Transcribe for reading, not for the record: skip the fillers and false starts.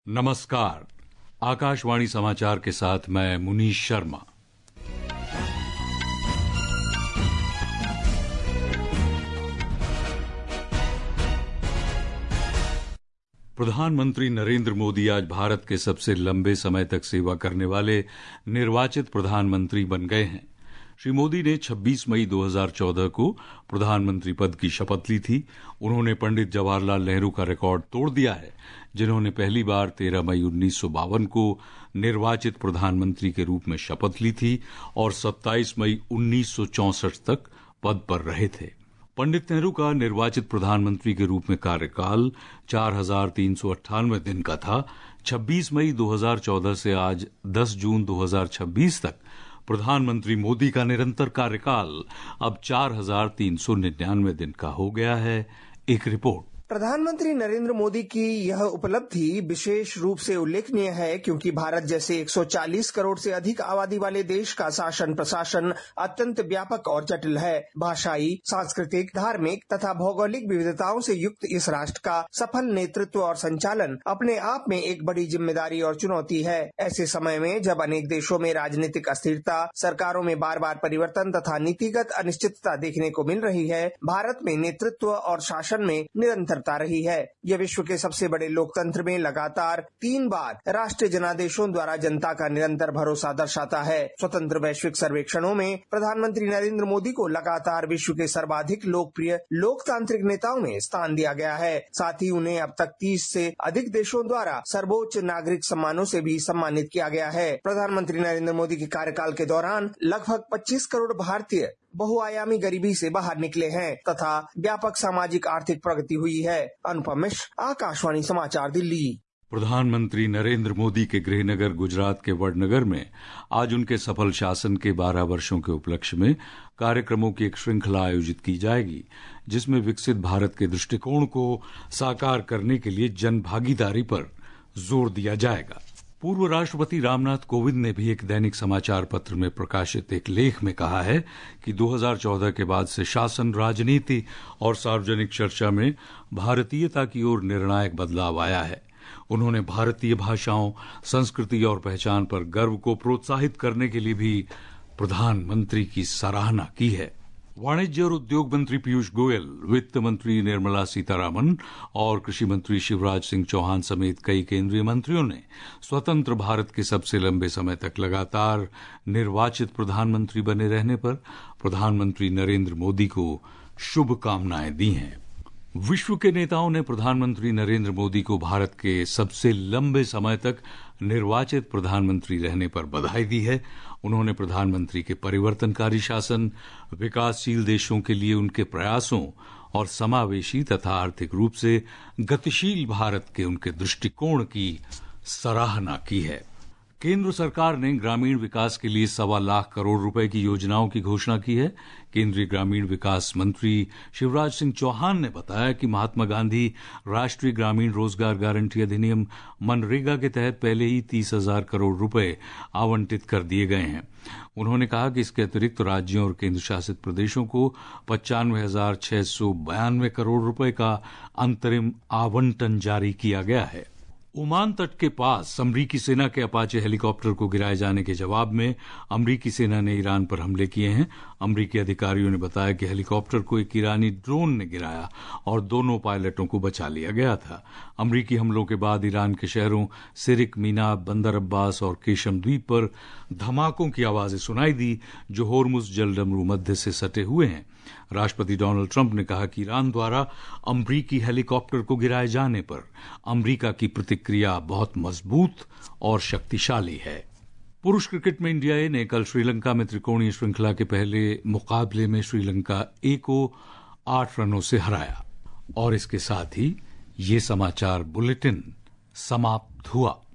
नमस्कार। आकाशवाणी समाचार के साथ मैं मुनीश शर्मा। प्रधानमंत्री नरेंद्र मोदी आज भारत के सबसे लंबे समय तक सेवा करने वाले निर्वाचित प्रधानमंत्री बन गए हैं। श्री मोदी ने 26 मई 2014 को प्रधानमंत्री पद की शपथ ली थी। उन्होंने पंडित जवाहरलाल नेहरू का रिकॉर्ड तोड़ दिया है, जिन्होंने पहली बार 13 मई 1952 को निर्वाचित प्रधानमंत्री के रूप में शपथ ली थी और 27 मई 1964 तक पद पर रहे थे। पंडित नेहरू का निर्वाचित प्रधानमंत्री के रूप में कार्यकाल 4398 दिन का था। 26 मई 2014 से आज 10 जून 2026 तक प्रधानमंत्री मोदी का निरंतर कार्यकाल अब 4399 दिन का हो गया है। एक रिपोर्ट। प्रधानमंत्री नरेंद्र मोदी की यह उपलब्धि विशेष रूप से उल्लेखनीय है क्योंकि भारत जैसे 140 करोड़ से अधिक आबादी वाले देश का शासन प्रशासन अत्यंत व्यापक और जटिल है। भाषाई, सांस्कृतिक, धार्मिक तथा भौगोलिक विविधताओं से युक्त इस राष्ट्र का सफल नेतृत्व और संचालन अपने आप में एक बड़ी जिम्मेदारी और चुनौती है। ऐसे समय में जब अनेक देशों में राजनीतिक अस्थिरता, सरकारों में बार बार परिवर्तन तथा नीतिगत अनिश्चितता देखने को मिल रही है, भारत में नेतृत्व और शासन में निरंतर रही है। यह विश्व के सबसे बड़े लोकतंत्र में लगातार 3 बार राष्ट्रीय जनादेशों द्वारा जनता का निरंतर भरोसा दर्शाता है। स्वतंत्र वैश्विक सर्वेक्षणों में प्रधानमंत्री नरेंद्र मोदी को लगातार विश्व के सर्वाधिक लोकप्रिय लोकतांत्रिक नेताओं में स्थान दिया गया है। साथ ही उन्हें अब तक 30 से अधिक देशों द्वारा सर्वोच्च नागरिक सम्मानों से भी सम्मानित किया गया है। प्रधानमंत्री नरेंद्र मोदी के कार्यकाल के दौरान लगभग 25 करोड़ भारतीय बहुआयामी गरीबी से बाहर निकले हैं तथा व्यापक सामाजिक आर्थिक प्रगति हुई है। अनुपम मिश्र, आकाशवाणी समाचार, दिल्ली। प्रधानमंत्री नरेंद्र मोदी के गृहनगर गुजरात के वडनगर में आज उनके सफल शासन के 12 वर्षों के उपलक्ष्य में कार्यक्रमों की एक श्रृंखला आयोजित की जाएगी, जिसमें विकसित भारत के दृष्टिकोण को साकार करने के लिए जन भागीदारी पर जोर दिया जाएगा। पूर्व राष्ट्रपति रामनाथ कोविंद ने भी एक दैनिक समाचार पत्र में प्रकाशित एक लेख में कहा है कि 2014 के बाद से शासन, राजनीति और सार्वजनिक चर्चा में भारतीयता की ओर निर्णायक बदलाव आया है। उन्होंने भारतीय भाषाओं, संस्कृति और पहचान पर गर्व को प्रोत्साहित करने के लिए भी प्रधानमंत्री की सराहना की है। वाणिज्य और उद्योग मंत्री पीयूष गोयल, वित्त मंत्री निर्मला सीतारामन और कृषि मंत्री शिवराज सिंह चौहान समेत कई केंद्रीय मंत्रियों ने स्वतंत्र भारत के सबसे लंबे समय तक लगातार निर्वाचित प्रधानमंत्री बने रहने पर प्रधानमंत्री नरेंद्र मोदी को शुभकामनाएं दी हैं। विश्व के नेताओं ने प्रधानमंत्री नरेंद्र मोदी को भारत के सबसे लंबे समय तक निर्वाचित प्रधानमंत्री रहने पर बधाई दी है। उन्होंने प्रधानमंत्री के परिवर्तनकारी शासन, विकासशील देशों के लिए उनके प्रयासों और समावेशी तथा आर्थिक रूप से गतिशील भारत के उनके दृष्टिकोण की सराहना की है। केंद्र सरकार ने ग्रामीण विकास के लिए 1.25 लाख करोड़ रुपए की योजनाओं की घोषणा की है। केंद्रीय ग्रामीण विकास मंत्री शिवराज सिंह चौहान ने बताया कि महात्मा गांधी राष्ट्रीय ग्रामीण रोजगार गारंटी अधिनियम मनरेगा के तहत पहले ही 30,000 करोड़ रुपए आवंटित कर दिए गए हैं। उन्होंने कहा कि इसके अतिरिक्त राज्यों और केंद्र शासित प्रदेशों को 95,692 करोड़ रुपए का अंतरिम आवंटन जारी किया गया है। ओमान तट के पास अमरीकी सेना के अपाचे हेलीकॉप्टर को गिराए जाने के जवाब में अमरीकी सेना ने ईरान पर हमले किए हैं। अमरीकी अधिकारियों ने बताया कि हेलीकॉप्टर को एक ईरानी ड्रोन ने गिराया और दोनों पायलटों को बचा लिया गया था। अमरीकी हमलों के बाद ईरान के शहरों सिरिक, मीना, बंदर अब्बास और केशम द्वीप पर धमाकों की आवाजें सुनाई दी, जो होर्मुज जलडमरू मध्य से सटे हुए हैं। राष्ट्रपति डोनाल्ड ट्रंप ने कहा कि ईरान द्वारा अमरीकी हेलीकॉप्टर को गिराए जाने पर अमरीका की प्रतिक्रिया बहुत मजबूत और शक्तिशाली है। पुरुष क्रिकेट में इंडिया ए ने कल श्रीलंका में त्रिकोणीय श्रृंखला के पहले मुकाबले में श्रीलंका ए को 8 रनों से हराया। और इसके साथ ही ये समाचार बुलेटिन समाप्त हुआ।